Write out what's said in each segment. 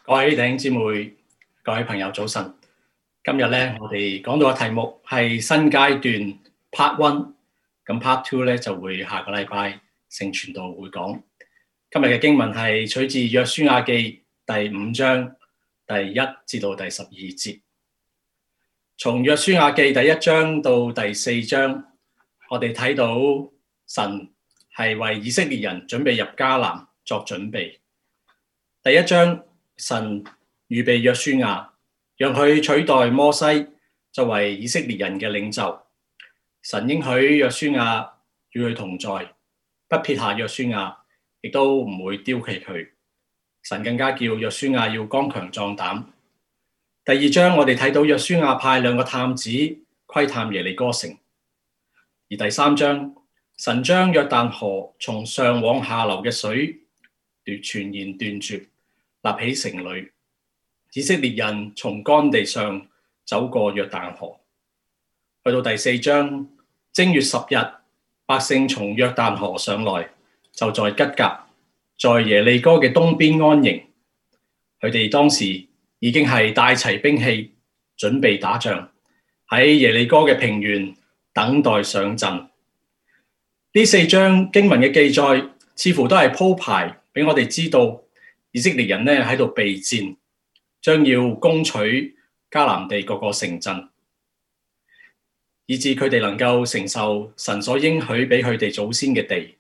各位弟兄姊妹、各位朋友，早晨。今日咧，我哋講到嘅題目係新階段 Part One，咁 Part Two 咧就會下個禮拜聖傳道會講。今日嘅經文係取自約書亞記第5章第1至到第12節。從約書亞記第1章到第4章，我哋睇到神係為以色列人準備入迦南作準備。第1章，神預備約書亞，讓佢取代摩西作為以色列人嘅領袖。神應許約書亞與佢同在，不撇下約書亞，亦都唔會丟棄佢。神更加叫約書亞要剛強壯膽。第2章，我哋睇到約書亞派2個探子窺探耶利哥城。而第3章，神將約旦河從上往下流嘅水全然斷絕，立起城壘。以色列人從乾地上走過約旦河。去到第4章，正月10日，百姓從約旦河上來，就在吉甲，在耶利哥嘅東邊安營。佢哋當時已經係帶齊兵器，準備打仗，喺耶利哥嘅平原等待上陣。呢4章經文嘅記載，似乎都係鋪排俾我哋知道，以色列人咧喺度備戰，將要攻取迦南地各個城鎮，以致佢哋能夠承受神所應許俾佢哋祖先嘅地。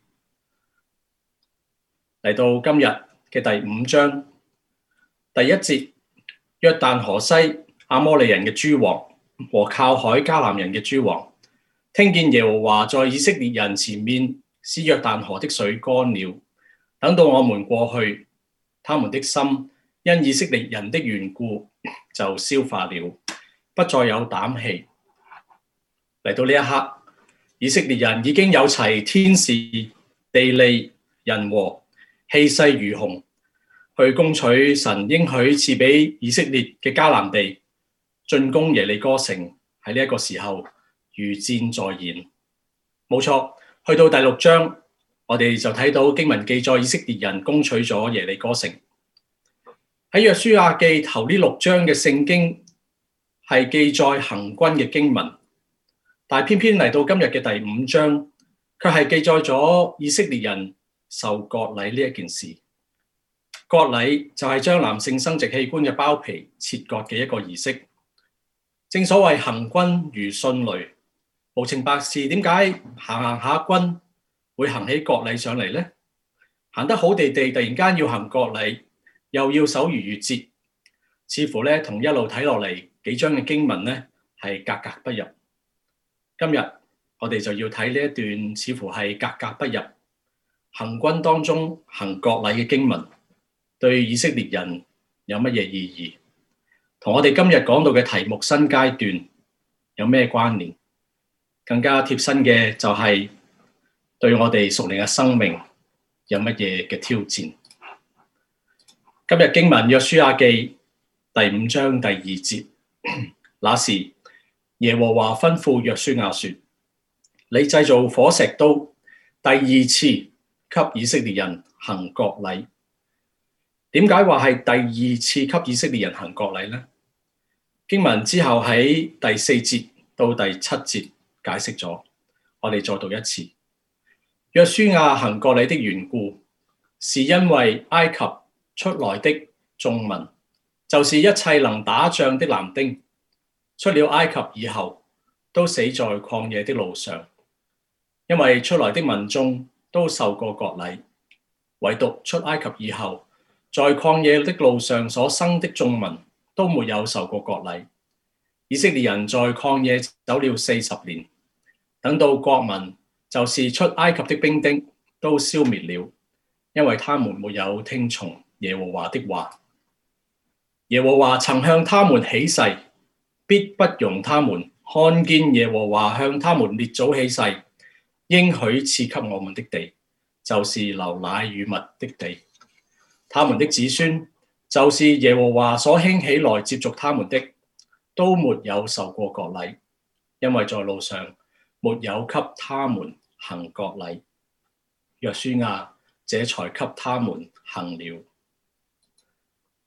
嚟到今日嘅第5章第1節，約旦河西亞摩利人嘅諸王和靠海迦南人嘅諸王，聽見耶和華在以色列人前面使約旦河的水乾了，等到我們過去，他們的心因以色列人的緣故就消化了，不再有膽氣。嚟到呢一刻，以色列人已經有齊天時、地利、人和，氣勢如虹，去攻取神應許賜俾以色列嘅迦南地，進攻耶利哥城。喺呢一個時候，如箭在弦。冇錯，去到第6章，我哋就睇到經文記載以色列人攻取咗耶利哥城。喺約書亞記頭呢6章嘅聖經係記載行軍嘅經文，但係偏偏嚟到今日嘅第5章，卻係記載咗以色列人受割禮呢一件事。割禮就係將男性生殖器官嘅包皮切割嘅一個儀式。正所謂行軍如迅雷，無情百事，點解行下軍會行起割禮上嚟呢？行得好地地，突然間要行割禮，又要守逾越節，似乎咧同一路睇落嚟幾章嘅經文咧係格格不入。今日我哋就要睇呢一段似乎係格格不入，行軍當中行割禮嘅經文，對以色列人有乜嘢意義？同我哋今日講到嘅題目新階段有咩關聯？更加貼身嘅就係對我哋屬靈嘅生命有乜嘢嘅挑戰？今日經文約書亞記第5章第2節，那時耶和華吩咐約書亞說：你製造火石刀，第2次給以色列人行割禮。點解話係第2次給以色列人行割禮呢？經文之後喺第4節到第7節解釋咗，我哋再讀一次。約書亞行割禮的緣故，是因為埃及出來的眾民，就是一切能打仗的男丁，出了埃及以後，都死在曠野的路上。因為出來的民眾都受過割禮，唯獨出埃及以後，在曠野的路上所生的眾民都沒有受過割禮。以色列人在曠野走了40年，等到國民，就是出埃及的兵丁，都消滅了，因為他們沒有聽從耶和華的話。耶和華曾向他們起誓，必不容他們看見耶和華向他們列祖起誓，應許賜給我們的地，就是流奶與蜜的地。他們的子孫，就是耶和華所興起來接續他們的，都沒有受過割禮，因為在路上沒有給他們行割禮。約書亞這才給他們行了。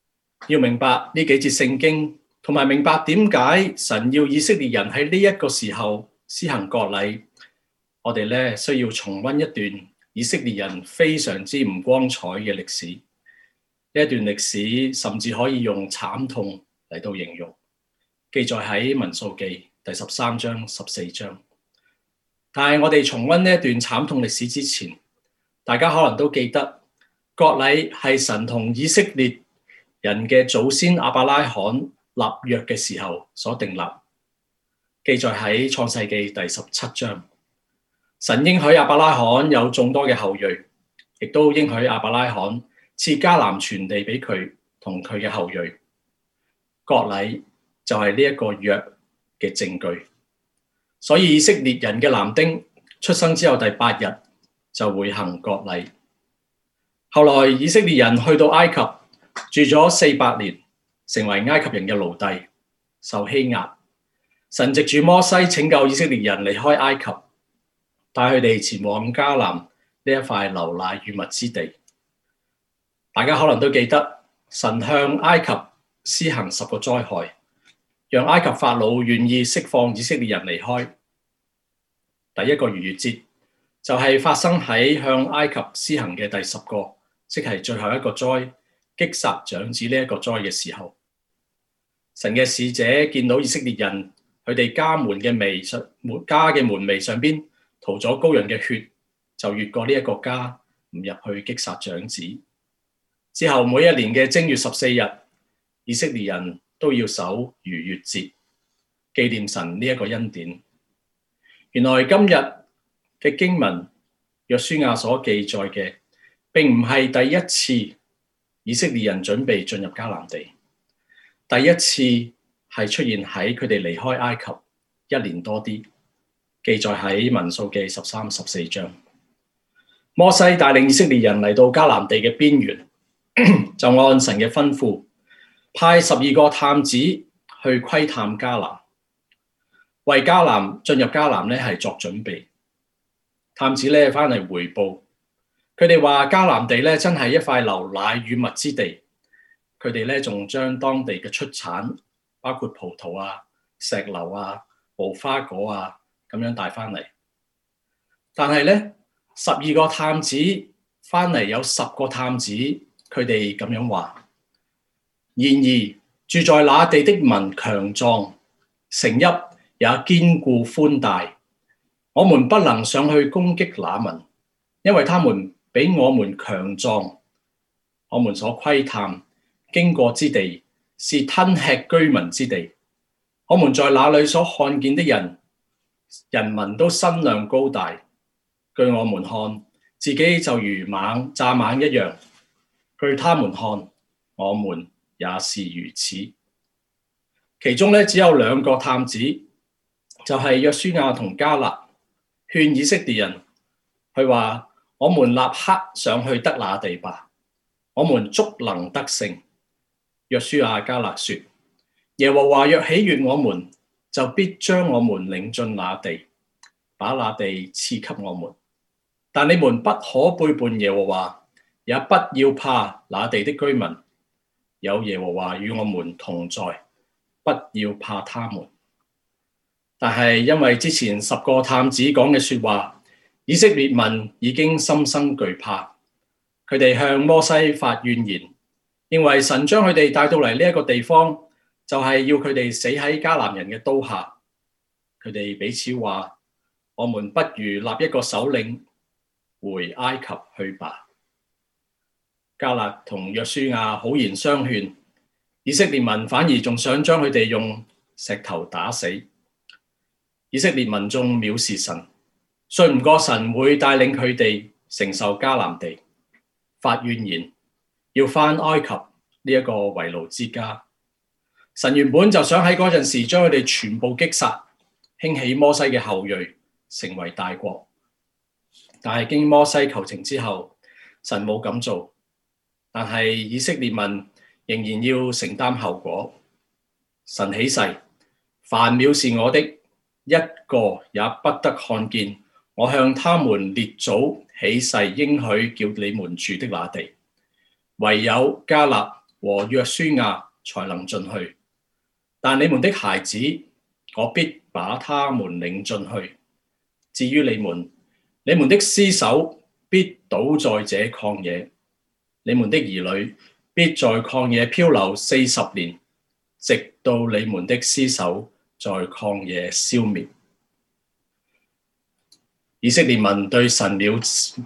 要明白呢幾節聖經，同埋明白點解神要以色列人喺呢一個時候施行割禮，我哋咧需要重溫一段以色列人非常之唔光彩嘅歷史。呢一段歷史甚至可以用慘痛嚟到形容，記載喺民數記第13章、14章。但係我哋重溫呢一段慘痛歷史之前，大家可能都記得割禮係神同以色列人嘅祖先亞伯拉罕立約嘅時候所訂立，記載喺創世記第17章。神應許亞伯拉罕有眾多嘅後裔，亦都應許亞伯拉罕賜迦南全地俾佢同佢嘅後裔。割禮就係呢一個約嘅證據。所以以色列人嘅男丁出生之後第8日就會行割禮。後來以色列人去到埃及住咗400年，成為埃及人嘅奴隸，受欺壓。神藉住摩西拯救以色列人離開埃及，帶佢哋前往迦南呢一塊流奶與蜜之地。大家可能都記得神向埃及施行10個災害，讓埃及法老願意釋放以色列人離開。第一個逾越節就係發生喺向埃及施行嘅第10個，即係最後一個災，擊殺長子呢一個災嘅時候。神嘅使者見到以色列人佢哋家門嘅門楣上邊塗咗羔羊嘅血，就越過呢一個家，唔入去擊殺長子。之後每一年嘅正月14日，以色列人都要守逾越節，紀念神呢一個恩典。原來今日嘅經文約書亞所記載嘅，並唔係第一次以色列人準備進入迦南地，第一次係出現喺佢哋離開埃及1年多啲，記載喺民數記13、14章。摩西帶領以色列人嚟到迦南地嘅邊緣，就按神嘅吩咐，派12個探子去窺探迦南，為進入迦南咧係作準備。探子咧翻嚟回報，佢哋話迦南地咧真係一塊流奶與蜜之地。佢哋咧仲將當地嘅出產，包括葡萄啊、石榴啊、無花果啊咁樣帶翻嚟。但係咧12個探子翻嚟，有10個探子，佢哋咁樣話：然而住在那地的民強壯，城邑也堅固寬大，我們不能上去攻擊那民，因為他們比我們強壯。我們所窺探經過之地是吞吃居民之地，我們在那裡所看見的人民都身量高大，據我們看，自己就如蚱蜢一樣；據他們看，我們也是如此。其中咧只有2個探子，就係約書亞同迦勒，勸以色列人，佢話：我們立刻上去得那地吧，我們足能得勝。約書亞迦勒說：耶和華若喜悅我們，就必將我們領進那地，把那地賜給我們。但你們不可背叛耶和華，也不要怕那地的居民，有耶和華與我們同在，不要怕他們。但係因為之前10個探子講嘅說話，以色列民已經心生懼怕，佢哋向摩西發怨言，認為神將佢哋帶到嚟呢一個地方，就係要佢哋死喺迦南人嘅刀下。佢哋彼此話：我們不如立一個首領回埃及去吧。迦勒同約書亞好言相勸，以色列民反而仲想將佢哋用石頭打死。以色列民眾藐視神，信唔過神會帶領佢哋承受迦南地，發怨言，要返埃及呢一個為奴之家。神原本就想喺嗰陣時將佢哋全部擊殺，興起摩西嘅後裔，成為大國。但係經摩西求情之後，神冇咁做。但係以色列民仍然要承擔後果。神起誓：凡藐視我的，一個也不得看見我向他們列祖起誓應許叫你們住的那地。唯有迦勒和約書亞才能進去。但你們的孩子，我必把他們領進去。至於你們的屍首必倒在這曠野，你們的兒女必在曠野漂流40年，直到你們的屍首在曠野消滅。以色列民對神藐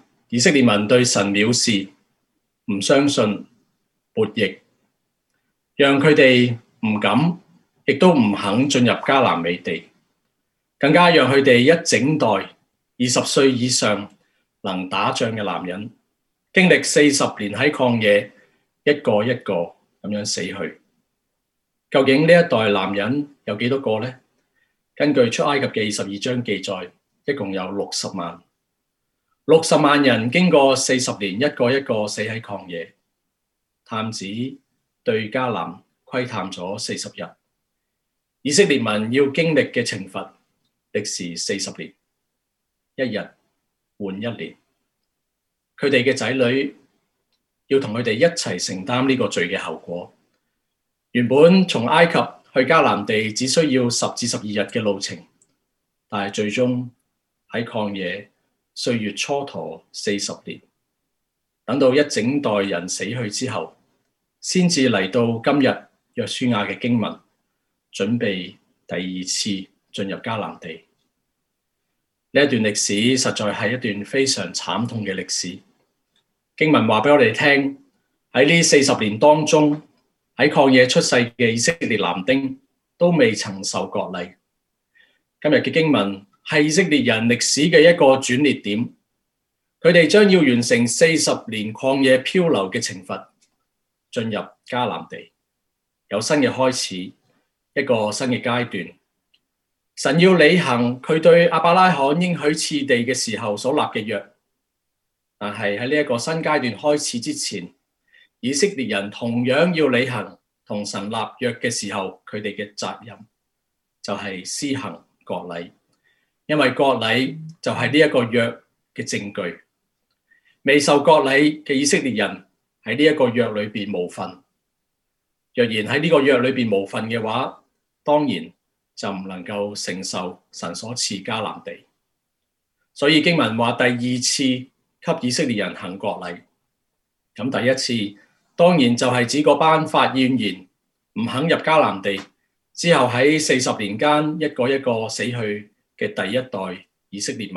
視，唔相信，悖逆，讓佢哋唔敢，亦都唔肯進入迦南美地，更加讓佢哋一整代20歲以上能打仗嘅男人，經歷40年喺曠野，一個一個咁樣死去。究竟呢一代男人有幾多個呢？根據出埃及記22章記載，一共有60萬。60萬人經過40年，一個一個死喺曠野。探子對迦南窺探咗40日。以色列民要經歷嘅懲罰，歷時40年，一日換一年。佢哋嘅仔女要同佢哋一齊承擔呢個罪嘅後果。原本從埃及去迦南地只需要10至12日嘅路程，但係最終喺曠野歲月蹉跎40年，等到一整代人死去之後，先至嚟到今日約書亞嘅經文，準備第2次進入迦南地。呢一段歷史實在係一段非常慘痛嘅歷史。經文話俾我哋聽，喺呢40年當中，喺曠野出世嘅以色列男丁都未曾受割禮。今日嘅經文係以色列人歷史嘅一個轉捩點，佢哋將要完成40年曠野漂流嘅懲罰，進入迦南地，有新嘅開始，一個新嘅階段。神要履行佢對亞伯拉罕應許賜地嘅時候所立嘅約，但係喺呢一個新階段開始之前，以色列人同樣要履行同神立約嘅時候佢哋嘅責任，就係施行割禮，因為割禮就係呢一個約嘅證據。未受割禮嘅以色列人喺呢一個約裏邊無份，若然喺呢個約裏邊無份嘅話，當然就唔能夠承受神所賜迦南地。所以經文話第2次給以色列人行割禮，咁第一次當然就係指嗰班發怨言唔肯入迦南地之後喺40年間一個一個死去嘅第一代以色列民。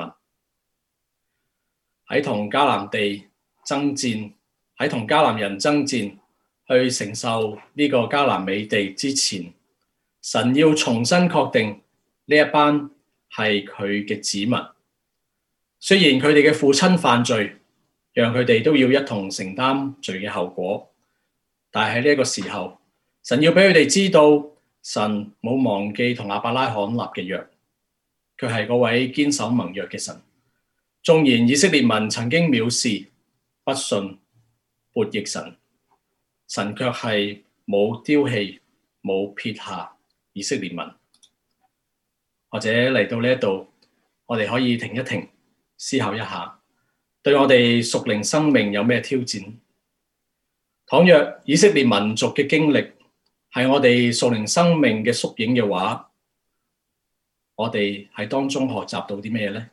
喺同迦南地爭戰，喺同迦南人爭戰去承受呢個迦南美地之前，神要重新確定呢一班係佢嘅子民。雖然佢哋嘅父親犯罪，讓佢哋都要一同承擔罪嘅後果，但係喺呢一個時候，神要俾佢哋知道，神冇忘記同亞伯拉罕立嘅約，佢係嗰位堅守盟約嘅神。縱然以色列民曾經藐視、不信、悖逆神，神卻係冇丟棄、冇撇下以色列民。或者嚟到呢一度，我哋可以停一停，思考一下，對我哋屬靈生命有咩挑戰？倘若以色列民族嘅經歷係我哋屬靈生命嘅縮影嘅話，我哋喺當中學習到啲咩呢？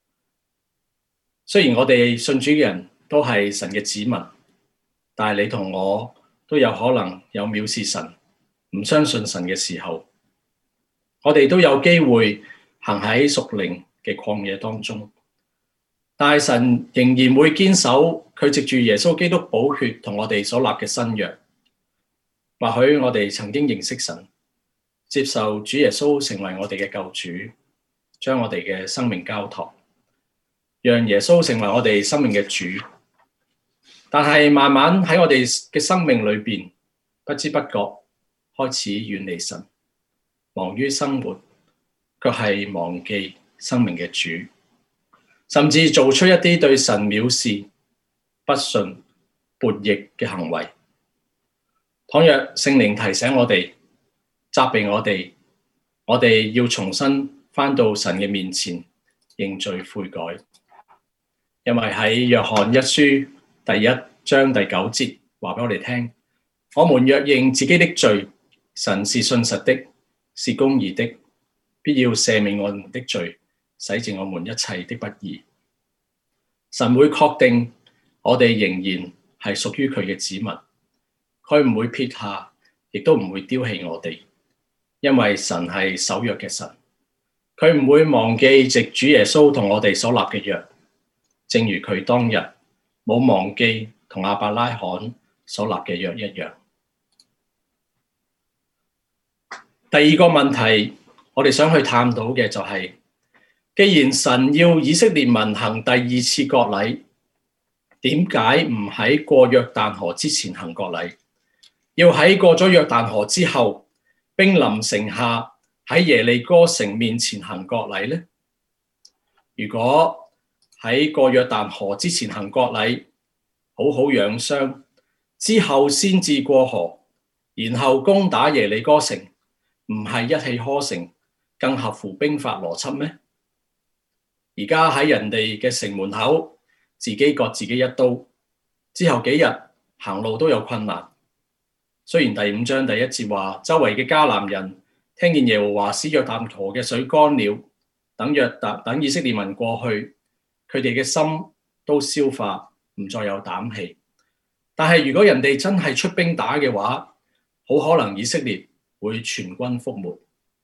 雖然我哋信主嘅人都係神嘅子民，但係你同我都有可能有藐視神、唔相信神嘅時候，我哋都有機會行喺屬靈嘅曠野當中。但係神仍然會堅守佢藉住耶穌基督寶血同我哋所立嘅新約。或許我哋曾經認識神，接受主耶穌成為我哋嘅救主，將我哋嘅生命交託，讓耶穌成為我哋生命嘅主。但係慢慢喺我哋嘅生命裏邊，不知不覺開始遠離神，忙於生活，卻係忘記生命嘅主，甚至做出一啲對神藐視、不信、悖逆嘅行為。倘若聖靈提醒我哋、責備我哋要重新返到神嘅面前認罪悔改。因為喺約翰一書第1章第9節話俾我哋聽， 我們若認自己的罪，神是信實的，是公義的，必要赦免我們的罪，洗淨我們一切的不義。神會確定我哋仍然係屬於佢嘅子民，佢唔會撇下，亦都唔會丟棄我哋，因為神係守約嘅神，佢唔會忘記藉主耶穌同我哋所立嘅約，正如佢當日冇忘記同亞伯拉罕所立嘅約一樣。第二個問題，我哋想去探討嘅就係，既然神要以色列民行第二次割禮，點解唔喺過約旦河之前行割禮，要喺過咗約旦河之後，兵臨城下喺耶利哥城面前行割禮呢？如果喺過約旦河之前行割禮，好好養傷，之後先至過河，然後攻打耶利哥城，唔係一氣呵成，更合乎兵法邏輯咩？而家喺人哋嘅城門口，自己割自己一刀，之後幾日行路都有困難。雖然第5章第1節話，周圍嘅迦南人聽見耶和華使約旦河嘅水乾了，等以色列民過去，佢哋嘅心都消化，唔再有膽氣。但係如果人哋真係出兵打嘅話，好可能以色列會全軍覆沒。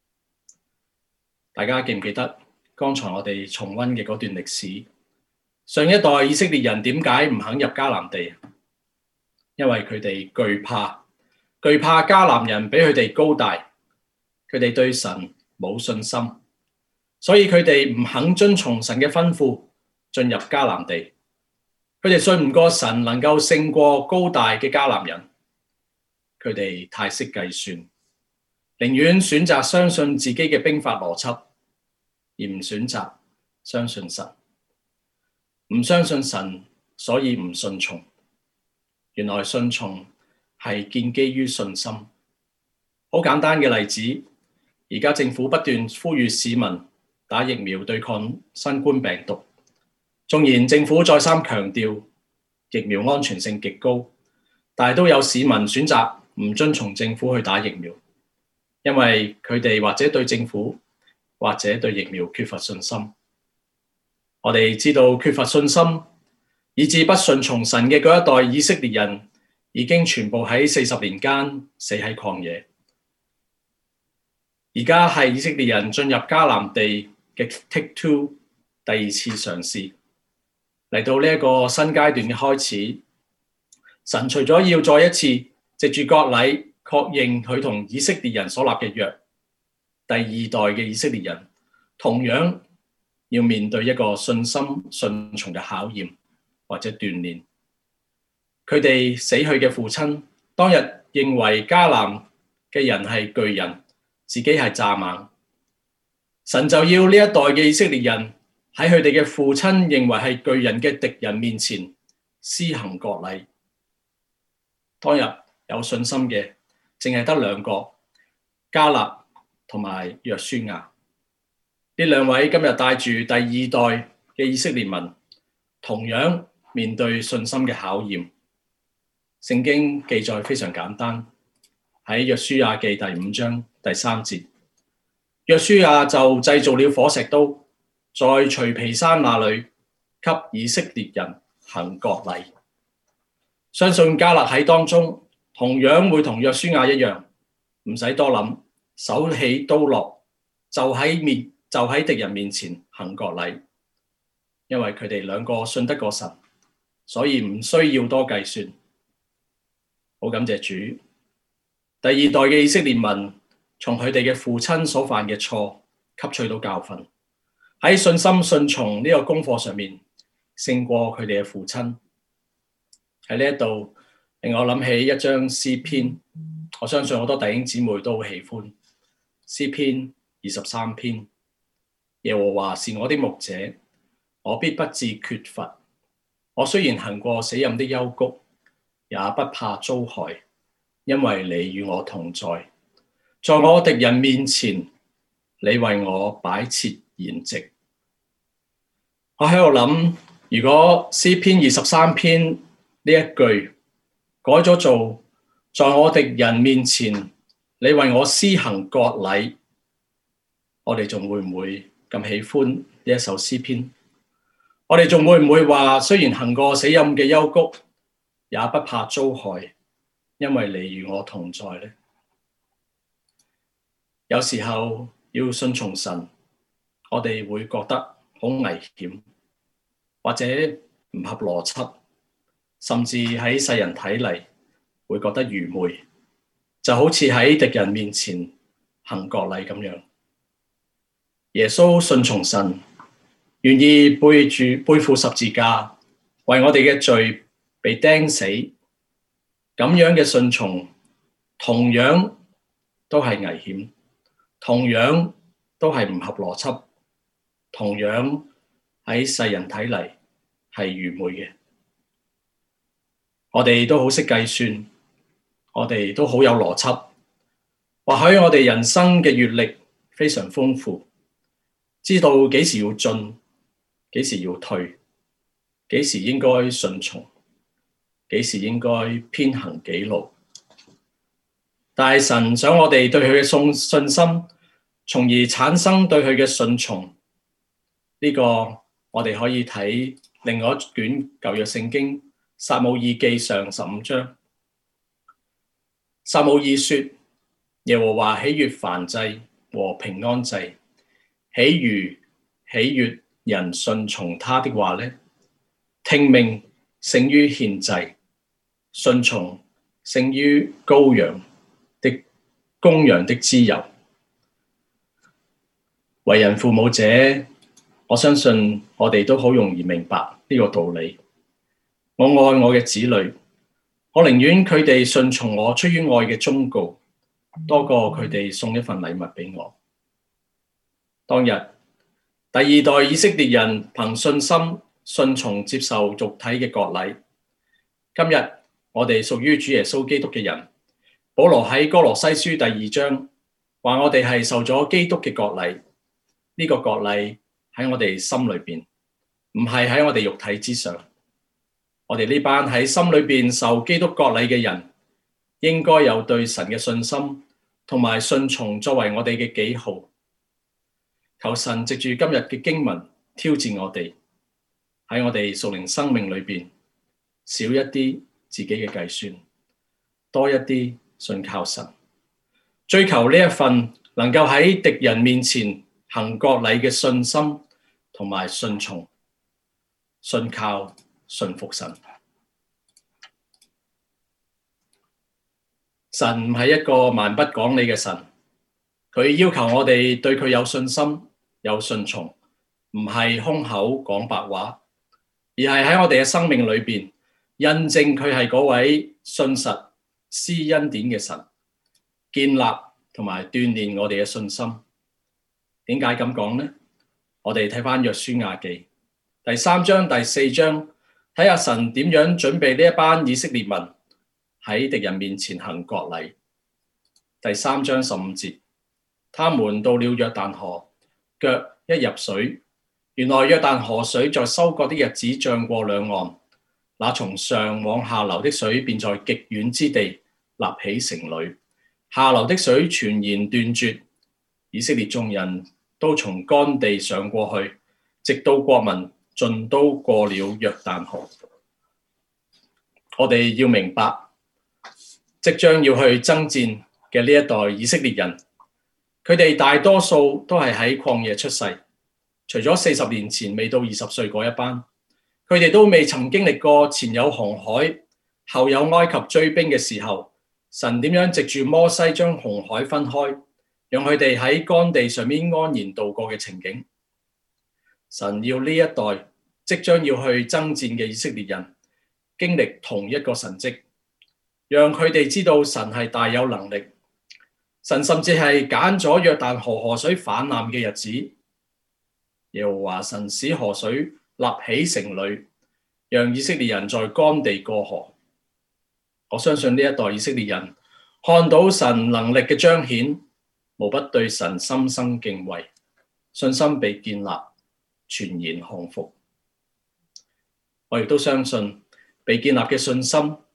大家記唔記得剛才我哋重溫嘅嗰段歷史？上一代以色列人點解唔肯入迦南地？因為佢哋懼怕迦南人比佢哋高大，佢哋對神冇信心，所以佢哋唔肯遵從神嘅吩咐進入迦南地。佢哋信唔過神能夠勝過高大嘅迦南人，佢哋太識計算，寧願選擇相信自己嘅兵法邏輯，而唔選擇相信神。唔相信神，所以唔順從。原來順從係建基於信心。好簡單嘅例子，而家政府不斷呼籲市民打疫苗對抗新冠病毒。縱然政府再三強調疫苗安全性極高，但係都有市民選擇唔遵從政府去打疫苗，因為佢哋或者對政府或者對疫苗缺乏信心。我哋知道缺乏信心，以致不順從神嘅嗰一代以色列人，已經全部喺40年間死喺曠野。而家係以色列人進入迦南地嘅 Take 2第2次嘗試，嚟到呢一個新階段嘅開始。神除咗要再一次藉住割禮確認佢同以色列人所立嘅約，第二代嘅以色列人同樣要面對一個信心順從嘅考驗或者鍛鍊。佢哋死去嘅父親當日認為迦南嘅人係巨人，自己係蚱蜢。神就要呢一代嘅以色列人喺佢哋嘅父親認為係巨人嘅敵人面前施行割禮。當日有信心嘅淨係得2個，迦勒同埋約書亞。呢2位今日帶住第二代嘅以色列民，同樣面對信心嘅考驗。聖經記載非常簡單，喺約書亞記第5章第3節，約書亞就製造了火石刀，在除皮山那裡給以色列人行割禮。相信迦勒喺當中同樣會同約書亞一樣，唔使多諗，手起刀落，就喺敵人面前行割禮。因為佢哋2個信得過神，所以唔需要多計算。好感謝主，第二代嘅以色列民從佢哋嘅父親所犯嘅錯吸取到教訓，喺信心順從呢個功課上面勝過佢哋嘅父親。喺呢一度令我諗起一章詩篇，我相信好多弟兄姊妹都好喜歡。詩篇23篇，耶和華是我的牧者，我必不致缺乏。我雖然行過死蔭的幽谷，也不怕遭害，因為你與我同在。在我敵人面前，你為我擺設筵席。我喺度諗，如果詩篇23篇呢一句改咗做在我敵人面前，你為我施行割禮。我哋仲會唔會咁喜歡呢一首詩篇？我哋仲會唔會話，雖然行過死蔭嘅幽谷，也不怕遭害，因為你與我同在呢？有時候要順從神，我哋會覺得好危險，或者唔合邏輯，甚至喺世人睇嚟會覺得愚昧，就好似喺敵人面前行割禮咁樣。耶穌順從神，願意背負十字架，為我哋嘅罪被釘死，咁樣嘅順從同樣都係危險，同樣都係唔合邏輯，同樣喺世人睇嚟係愚昧嘅。我哋都好識計算，我哋都好有邏輯，或許我哋人生嘅閱歷非常豐富，知道幾時要進，幾時要退，幾時應該順從，幾時應該偏行己路。但係神想我哋對佢嘅信心，從而產生對佢嘅順從。呢個我哋可以睇另外一卷舊約聖經撒母耳記上15章。撒母耳說：耶和華喜悅燔祭和平安祭，喜悅人順從他的話呢？聽命勝於獻祭，順從勝於公羊的脂油。為人父母者，我相信我哋都好容易明白呢個道理。我愛我嘅子女，我寧願佢哋順從我出於愛嘅忠告，多過佢哋送一份禮物俾我。當日，第二代以色列人憑信心順從接受肉體嘅割禮。今日我哋屬於主耶穌基督嘅人，保羅喺哥羅西書第2章話我哋係受咗基督嘅割禮。呢個割禮喺我哋心裏邊，唔係喺我哋肉體之上。我哋呢班喺心裏邊受基督割禮嘅人，應該有對神嘅信心同埋順從作為我哋嘅記號。求神藉住今日嘅經文挑戰我哋，喺我哋屬靈生命裏邊少一啲自己嘅計算，多一啲信靠神，追求呢一份能夠喺敵人面前行割禮嘅信心同埋順從、信靠、順服神。神唔係一個蠻不講理嘅神，佢要求我哋對佢有信心、有順從，唔係空口講白話，而係喺我哋嘅生命裏邊印證佢係嗰位信實施恩典嘅神，建立同埋鍛鍊我哋嘅信心。點解咁講呢？我哋睇翻約書亞記第3章第4章，睇下神點樣準備呢一班以色列民喺敵人面前行割禮。第3章15節，他們到了約旦河，腳一入水，原來約旦河水在收割的日子漲過兩岸，那從上往下流的水便在極遠之地立起成壘，下流的水全然斷絕。以色列眾人都從乾地上過去，直到國民盡都過了約旦河。我哋要明白，即將要去爭戰嘅呢一代以色列人，佢哋大多數都係喺曠野出世，除咗40年前未到20歲嗰一班，佢哋都未曾經歷過前有紅海，後有埃及追兵嘅時候，神點樣藉住摩西將紅海分開，讓佢哋喺乾地上面安然度過嘅情景。神要呢一代即將要去爭戰嘅以色列人經歷同一個神蹟，讓佢哋知道神係大有能力。神甚至係揀咗約旦河水泛濫嘅日子，耶和華神使河水立起成壘，讓以色列人在乾地過河。我相信呢一代以色列人看到神能力嘅彰顯，無不對神心生敬畏，信心被建立，全然降服。我亦都相信被建立嘅信心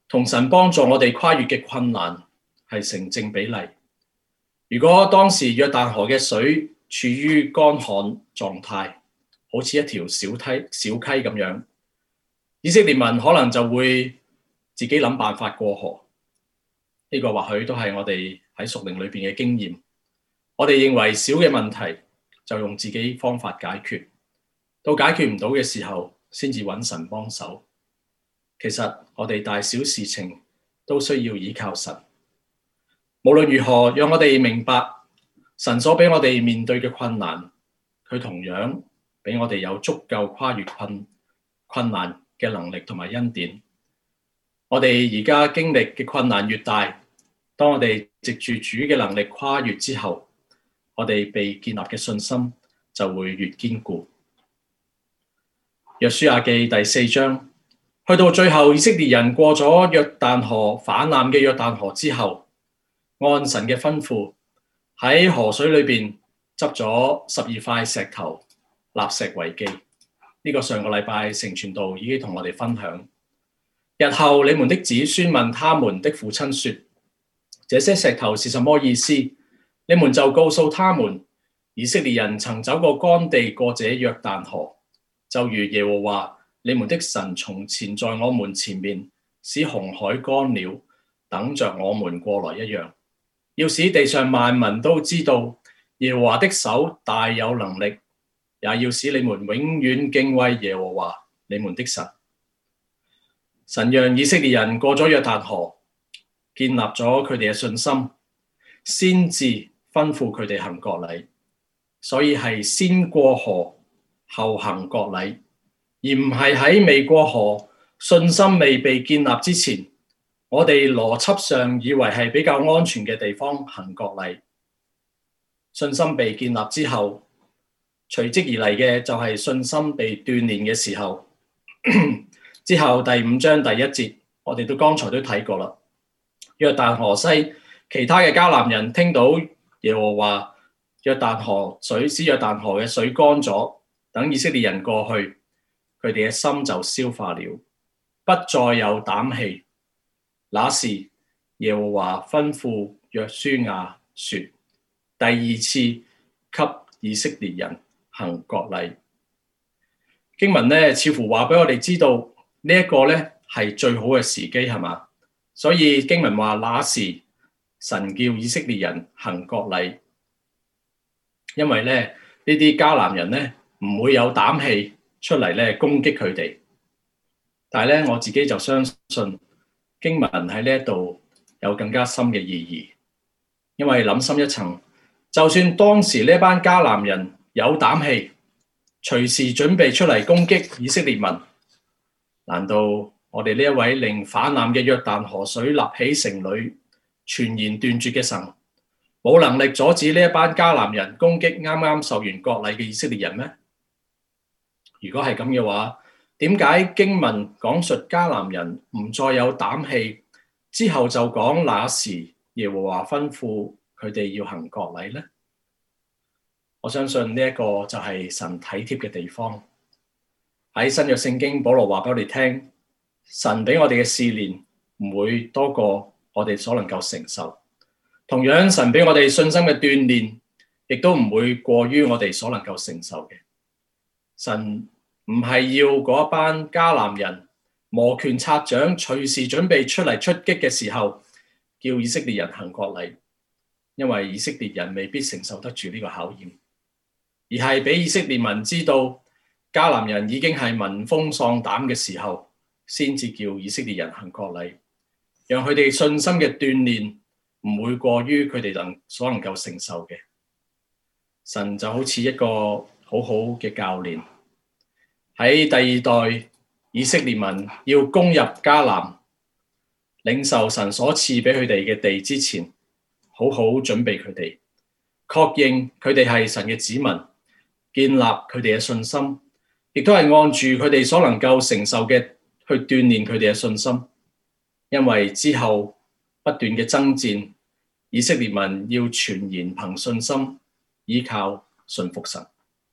同神幫助我哋跨越嘅困難係成正比例。如果當時約旦河嘅水處於乾旱狀態，好似一條小溪咁樣，以色列民可能就會自己諗辦法過河。呢個或許都係我哋喺屬靈裏邊嘅經驗。我哋認為小嘅問題就用自己方法解決，到解決唔到嘅時候先至揾神幫手。其實我哋大小事情都需要依靠神。無論如何，讓我哋明白神所俾我哋面對嘅困難，佢同樣俾我哋有足夠跨越困難嘅能力同埋恩典。我哋而家經歷嘅困難越大，當我哋藉住主嘅能力跨越之後，我哋被建立嘅信心就會越堅固。約書亞記第4章，去到最後，以色列人過咗約旦河泛濫嘅約旦河之後，按神嘅吩咐喺河水裏邊執咗12塊石頭，立石為記。呢個上個禮拜成傳道已經同我哋分享。日後你們的子孫問他們的父親說：這些石頭是什麼意思？你們就告訴他們，以色列人曾走過乾地，過這約旦河，就如耶和華你們的神從前在我們前面使紅海乾了，等着我們過來一樣。要使地上萬民都知道耶和華的手大有能力，也要使你們永遠敬畏耶和華你們的神。神讓以色列人過咗約旦河，建立咗佢哋嘅信心，先至吩咐佢哋行割禮。所以係先過河後行割禮，而唔係喺未過河、信心未被建立之前，我哋邏輯上以為係比較安全嘅地方行割禮。信心被建立之後，隨即而嚟嘅就係信心被鍛鍊嘅時候。之後第5章第1節，我哋剛才都睇過啦。約旦河西其他嘅迦南人聽到耶和華使約旦河嘅水乾咗，等以色列人過去，佢哋嘅心就消化了，不再有膽氣。那時耶和華吩咐約書亞說：第2次給以色列人行割禮。經文呢，似乎話俾我哋知道呢一個呢係最好嘅時機，係嘛？所以經文話那時神叫以色列人行割禮，因為呢啲迦南人呢唔會有膽氣出嚟呢攻擊佢哋。但係呢，我自己就相信經文喺呢一度有更加深嘅意義，因為諗深一層，就算當時呢班迦南人有膽氣，隨時準備出嚟攻擊以色列民，難道我哋呢一位令泛濫嘅約旦河水立起城壘、全然斷絕嘅神，冇能力阻止呢一班迦南人攻擊啱啱受完割禮嘅以色列人咩？如果係咁嘅話，點解經文講述迦南人唔再有膽氣，之後就講那時耶和華吩咐佢哋要行割禮呢？我相信呢一個就係神體貼嘅地方。喺新約聖經，保羅話俾我哋聽，神俾我哋嘅試煉唔會多過我哋所能夠承受。同樣，神俾我哋信心嘅鍛煉，亦都唔會過於我哋所能夠承受嘅。神唔係要嗰一班迦南人摩拳擦掌，隨時準備出嚟出擊嘅時候，叫以色列人行割禮，因為以色列人未必承受得住呢個考驗，而係俾以色列民知道迦南人已經係聞風喪膽嘅時候，先至叫以色列人行割禮，讓佢哋信心嘅鍛煉唔會過於佢哋所能夠承受嘅。神就好似一個好好嘅教練，喺第2代以色列民要攻入迦南，領受神所賜俾佢哋嘅地之前，好好準備佢哋，確認佢哋係神嘅子民，建立佢哋嘅信心，亦都係按住佢哋所能夠承受嘅去鍛鍊佢哋嘅信心。因為之後不斷嘅爭戰，以色列民要全然憑信心依靠信服神。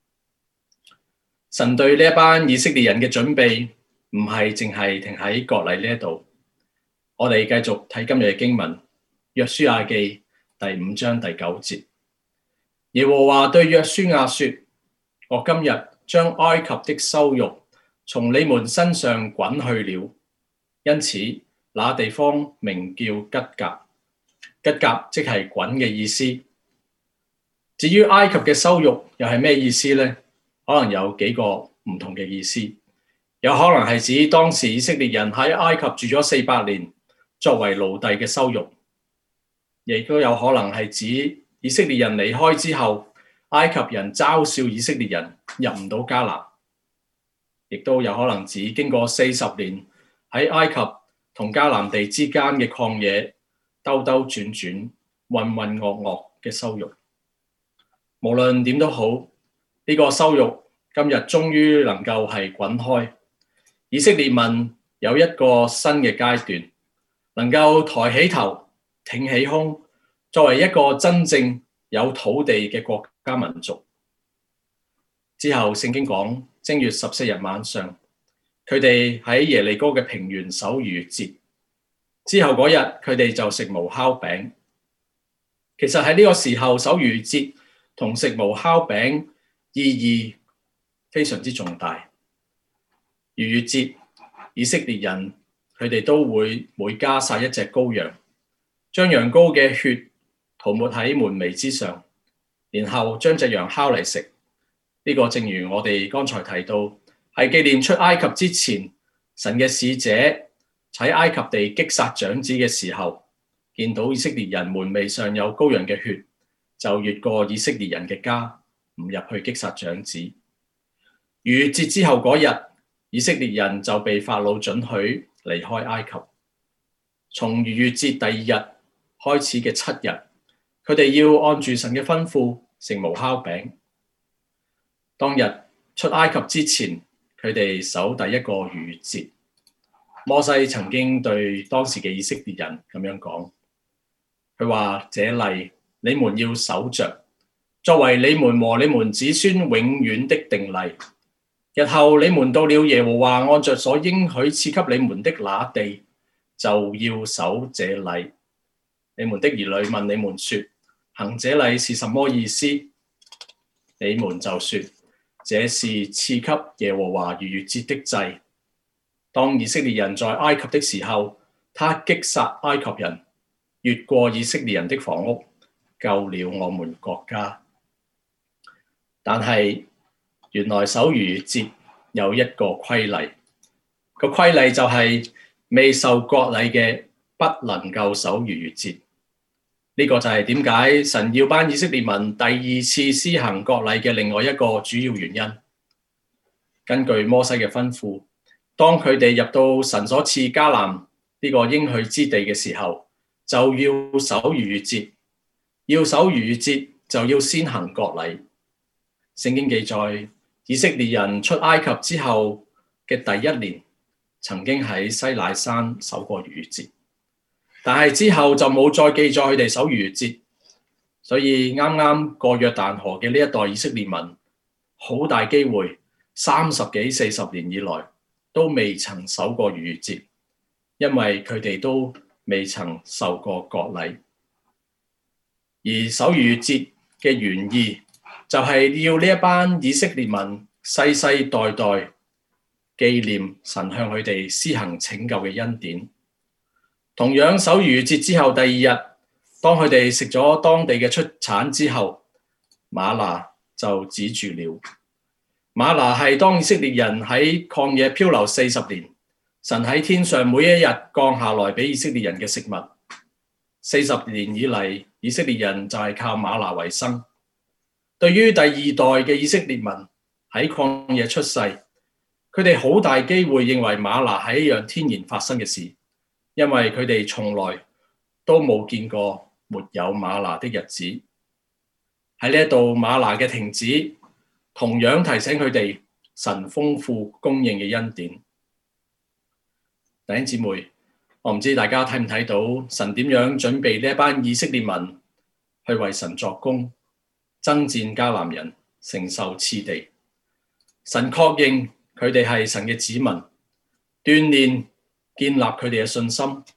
神對呢一班以色列人嘅準備唔係淨係停喺割禮呢一度， 我哋繼續睇今日嘅經文，約書亞記第5章第9節。耶和華對約書亞說：我今日將埃及的羞辱從你們身上滾去了。因此那地方名叫吉甲。吉甲即係滾嘅意思。至於埃及嘅羞辱又係咩意思呢？可能有幾個唔同嘅意思。有可能係指當時以色列人喺埃及住咗400年，作為奴隸嘅羞辱，亦都有可能係指以色列人離開之後，埃及人嘲笑以色列人入唔到迦南，亦都有可能指經過40年喺埃及同迦南地之間嘅曠野兜兜轉轉、渾渾噩噩嘅羞辱。無論點都好，呢個羞辱今日終於能夠係滾開。以色列民有一個新嘅階段，能夠抬起頭、挺起胸，作為一個真正有土地嘅國家民族。之後聖經講，正月14日晚上，佢哋喺耶利哥嘅平原守逾越節。之後嗰日，佢哋就食無酵餅。其實喺呢個時候守逾越節同食無酵餅意義非常之重大。逾越節，以色列人佢哋都會每家殺一隻羔羊，將羊羔嘅血塗抹喺門楣之上，然後將隻羊烤嚟食。呢個正如我哋剛才提到，係紀念出埃及之前，神嘅使者喺埃及地擊殺長子嘅時候，見到以色列人門楣上有羔羊嘅血，就越過以色列人嘅家，唔入去擊殺長子。逾越節之後嗰日，以色列人就被法老准許離開埃及。從逾越節第2日開始嘅7日，佢哋要按住神嘅吩咐食無酵餅。當日出埃及之前，佢哋守第一個逾越節。摩西曾經對當時嘅以色列人咁樣講，佢話：這例你們要守着，作為你們和你們子孫永遠的定例。日後你們到了耶和華按着所應許賜給你們的那地，就要守這例。你們的兒女問你們說：行這例是什麼意思？你們就說：這是賜給耶和華逾越節的祭。當以色列人在埃及的時候，他擊殺埃及人，越過以色列人的房屋，救了我們國家。但係原來守逾越節有一個規例，個規例就係未受割禮嘅不能夠守逾越節。呢個就係點解神要班以色列民第2次施行割禮嘅另外一個主要原因。根據摩西嘅吩咐，當佢哋入到神所賜迦南呢個應許之地嘅時候，就要守逾越節。要守逾越節就要先行割禮。聖經記載，以色列人出埃及之後嘅第1年，曾經喺西乃山守過逾越節，但係之後就冇再記載佢哋守逾越節。所以啱啱過約旦河嘅呢一代以色列民，好大機會30幾40年以來都未曾守過逾越節，因為佢哋都未曾受過割禮。而守逾越節嘅原意就係要呢一班以色列民世世代代紀念神向佢哋施行拯救嘅恩典。同樣守逾越節之後第2日，當佢哋食咗當地嘅出產之後，嗎哪就止住了。嗎哪係當以色列人喺曠野漂流40年，神喺天上每一日降下來俾以色列人嘅食物。40年以嚟，以色列人就係靠嗎哪為生。對於第2代嘅以色列民喺曠野出世，佢哋好大機會認為嗎哪係一樣天然發生嘅事，因為佢哋從來都冇見過沒有嗎哪的日子。喺呢一度，嗎哪嘅停止同樣提醒佢哋神豐富供應嘅恩典。弟兄姊妹，我唔知大家睇唔睇到神點樣準備呢一班以色列民去為神作工，爭戰迦南人，承受次地。神確認佢哋係神嘅子民，鍛鍊建立佢哋嘅信心，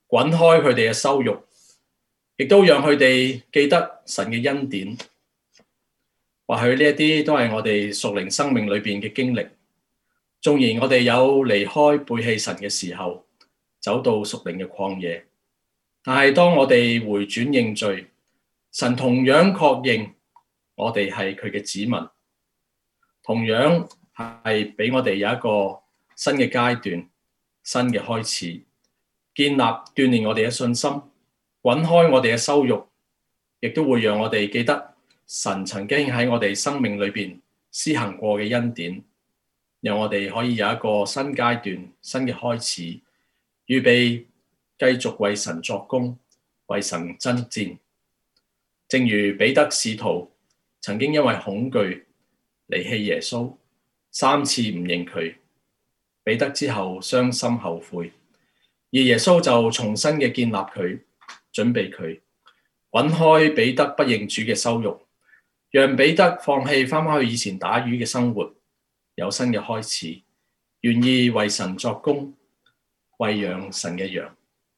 滾開佢哋嘅羞辱，亦都讓佢哋記得神嘅恩典。或許呢一啲都係我哋屬靈生命裏邊嘅經歷。縱然我哋有離開背棄神嘅時候，走到屬靈嘅曠野，但係當我哋回轉認罪，神同樣確認我哋係佢嘅子民，同樣係俾我哋有一個新嘅階段、新嘅開始，建立鍛鍊我哋嘅信心，滾開我哋嘅羞辱，亦都會讓我哋記得神曾經喺我哋生命裏邊施行過嘅恩典，讓我哋可以有一個新階段、新嘅開始，預備繼續為神作工、為神爭戰。正如彼得使徒曾經因為恐懼離棄耶穌，3次唔認佢，彼得之後傷心後悔，而耶穌就重新嘅建立佢，準備佢，滾開彼得不認主嘅羞辱，讓彼得放棄返去以前打魚嘅生活，有新嘅開始，願意為神作工，餵養神嘅羊。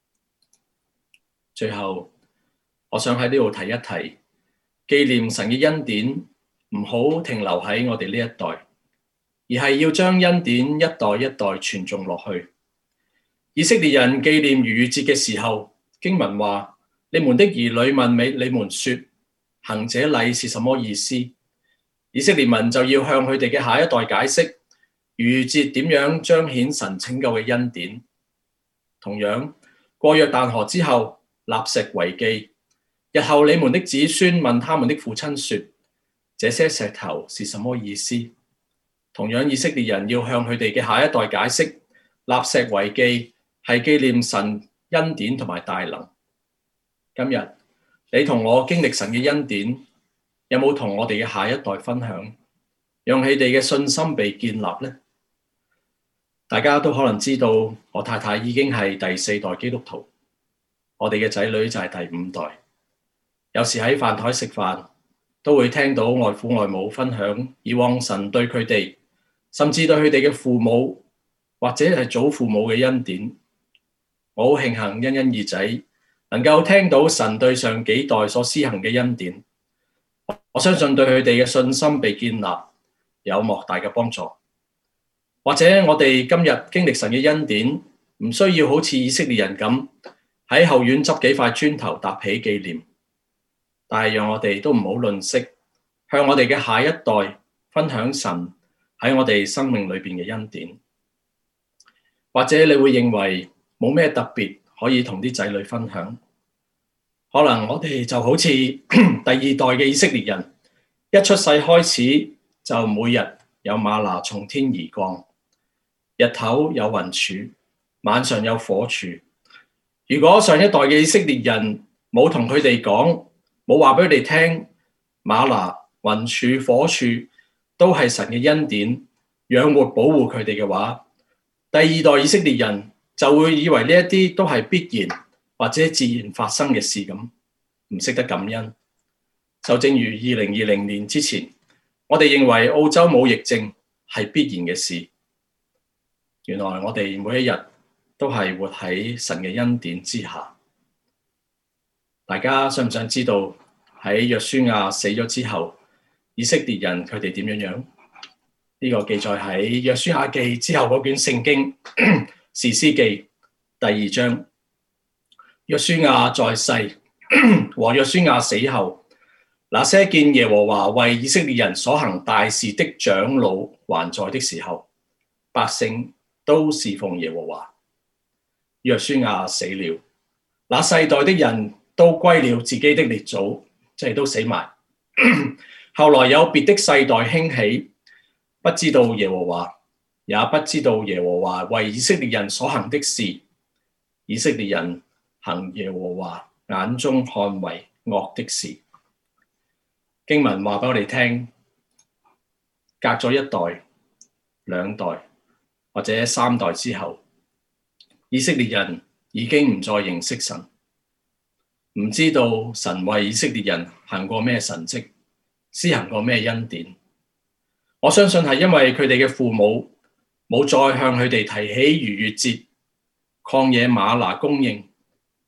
最後，我想喺呢度提一提，紀念神嘅恩典，唔好停留喺我哋呢一代，而係要將恩典一代一代傳頌落去。以色列人紀念逾越節嘅時候，經文話：你們的兒女問你們說，行這禮是什麼意思？以色列民就要向佢哋嘅下一代解釋逾越節點樣彰顯神拯救嘅恩典。同樣，過約旦河之後，立石為記，日後你們的子孫問他們的父親說，這些石頭是什麼意思？同樣，以色列人要向佢哋嘅下一代解釋立石為記係紀念神恩典同埋大能。今日你同我經歷神嘅恩典，有冇同我哋嘅下一代分享，讓佢哋嘅信心被建立呢？大家都可能知道，我太太已經係第4代基督徒，我哋嘅仔女就係第5代。有時喺飯台食飯，都會聽到外父外母分享以往神對佢哋，甚至對佢哋嘅父母或者係祖父母嘅恩典。我好慶幸欣欣耳仔能夠聽到神對上幾代所施行嘅恩典，我相信對佢哋嘅信心被建立有莫大嘅幫助。或者我哋今日經歷神嘅恩典，唔需要好似以色列人咁喺後院執幾塊磚頭搭起紀念，但係讓我哋都唔好吝嗇，向我哋嘅下一代分享神喺我哋生命裏邊嘅恩典。或者你會認為冇咩特別可以同啲仔女分享，可能我哋就好似第2代嘅以色列人，一出世開始就每日有嗎哪從天而降，日頭有雲柱，晚上有火柱。如果上一代嘅以色列人冇同佢哋講，冇話俾佢哋聽，嗎哪、雲柱、火柱都係神嘅恩典，養活保護佢哋嘅話，第2代以色列人就會以為呢一啲都係必然或者自然發生嘅事咁，唔識得感恩。就正如2020年之前，我哋認為澳洲冇疫症係必然嘅事，原來我哋每一日都係活喺神嘅恩典之下。大家想唔想知道喺約書亞死咗之後，以色列人佢哋點樣？呢個記載喺約書亞記之後嗰卷聖經士師記第2章。約書亞在世和約書亞死後，那些見耶和華為以色列人所行大事的長老還在的時候，百姓都侍奉耶和華。約書亞死了，那世代的人都歸了自己的列祖，即係都死埋。後來有別的世代興起，不知道耶和華，也不知道耶和華為以色列人所行的事。以色列人行耶和華眼中看為惡的事。經文話俾我哋聽，隔咗1代、2代或者3代之後，以色列人已經唔再認識神，唔知道神為以色列人行過咩神蹟，施行過咩恩典。我相信係因為佢哋嘅父母冇再向佢哋提起逾越節、曠野嗎哪供應，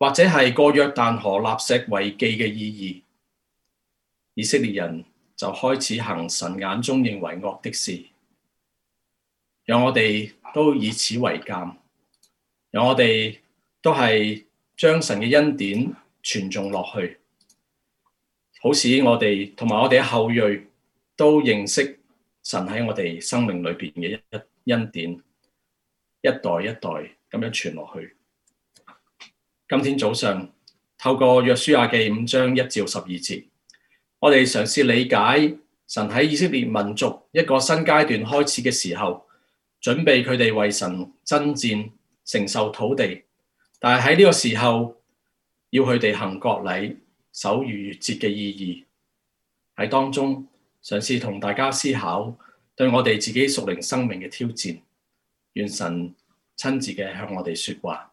或者係過約旦河立石為記嘅意義，以色列人就開始行神眼中認為惡的事。讓我哋都以此為鑑，讓我哋都係將神嘅恩典傳頌落去，好使我哋同埋我哋嘅後裔都認識神喺我哋生命裏邊嘅恩典，一代一代咁樣傳落去。今天早上透過約書亞記5章1至12節，我哋嘗試理解神喺以色列民族一個新階段開始嘅時候，準備佢哋為神爭戰，承受土地，但係喺呢個時候要佢哋行割禮、守逾越節嘅意義，喺當中嘗試同大家思考對我哋自己屬靈生命嘅挑戰。願神親自嘅向我哋說話。